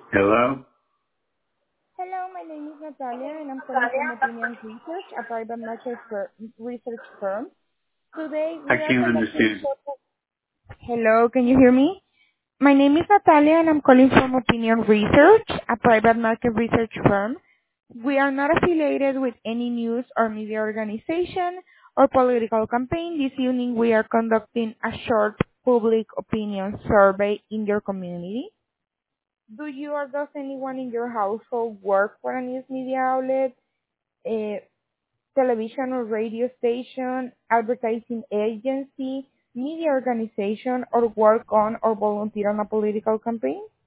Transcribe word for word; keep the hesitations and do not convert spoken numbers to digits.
Hello? Hello, my name is Natalia, and I'm calling from Opinion Research, a private market fir- research firm. Today, I we are can't conducting... understand. Hello, can you hear me? My name is Natalia, and I'm calling from Opinion Research, a private market research firm. We are not affiliated with any news or media organization or political campaign. This evening, we are conducting a short public opinion survey in your community. Do you or does anyone in your household work for a news media outlet, a television or radio station, advertising agency, media organization, or work on or volunteer on a political campaign?